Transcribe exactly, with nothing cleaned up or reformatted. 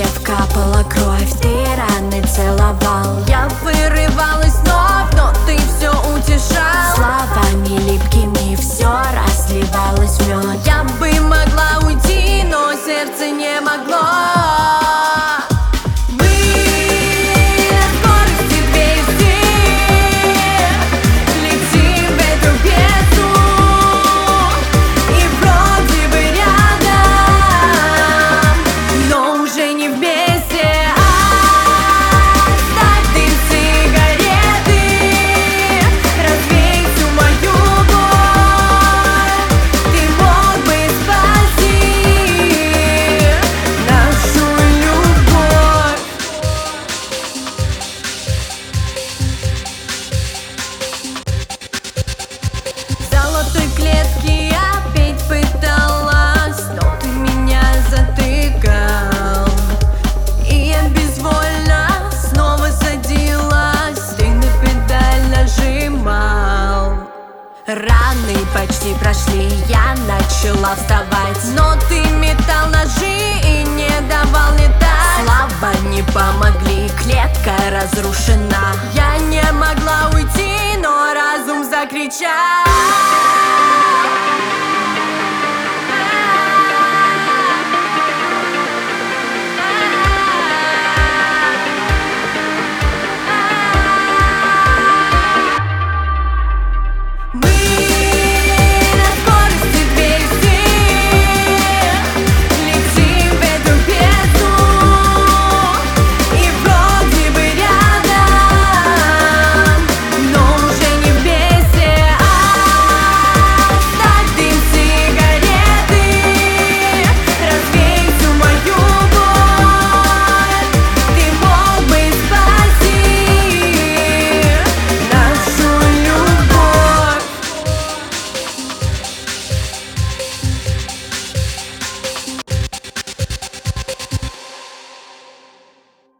свет капала кровь, ты раны целовал. Я вырывалась вновь, но ты все утешал. Словами липкими все разливалось в мед. Я бы могла уйти, но сердце не могло. Раны почти прошли, я начала вставать, но ты метал ножи и не давал летать. Слова не помогли, клетка разрушена. Я не могла уйти, но разум закричал.